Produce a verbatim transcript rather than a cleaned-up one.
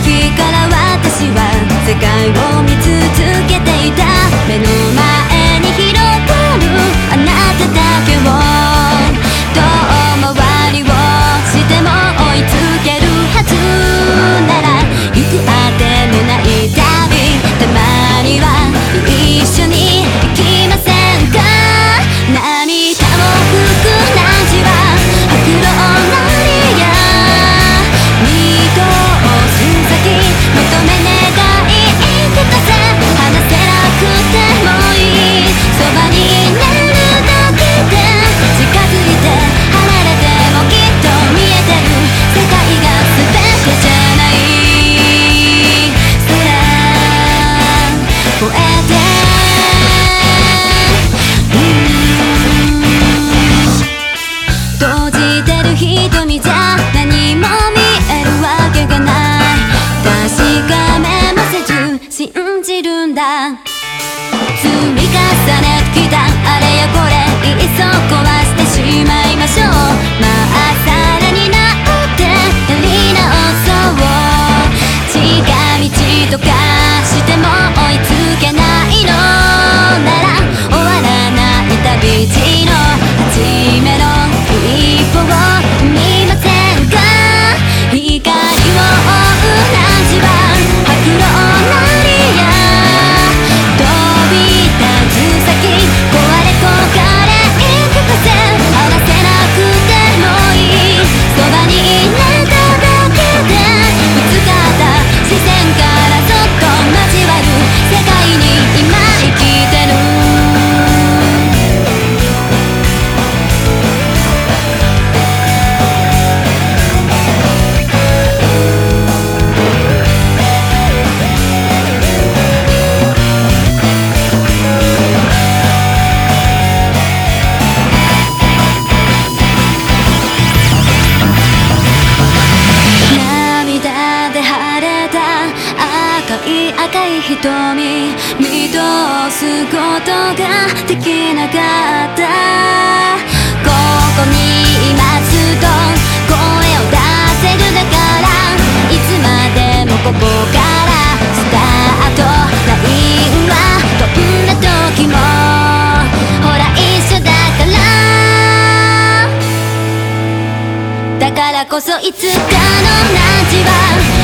時から私は世界を見続けていた。目の前に広がるあなただけを遠回りをしても追いつけるはずなら、行くあてのない旅、たまには一緒に行きませんか。涙を拭く何時は白露なりや見通す先求め願い行く風、話せなくてもいいそばにいれるだけで近づいて離れてもきっと見えてる世界が全てじゃない空越えて閉じてる瞳じゃ何も見えるわけがない。確かめもせず信じるんだ。積み重ねてきたあれやこれいっそ壊してしまいましょう。まあさらになってやり直そう。近道とかしても追いつけないのなら終わらない旅路の初めの一歩を見ませんか。光を追う何時は白露なりや飛び立つ先壊れ焦がれ行く風、話せなくてもいいそばにいれただけでぶつかった視線からそっと交わる世界に今生きてる。涙で晴れた赤い赤い瞳見通すことができなかった。ここにいますと声を出せるだから、いつまでもここからスタートラインはどんな時もほら一緒だから、だからこそいつかの何時は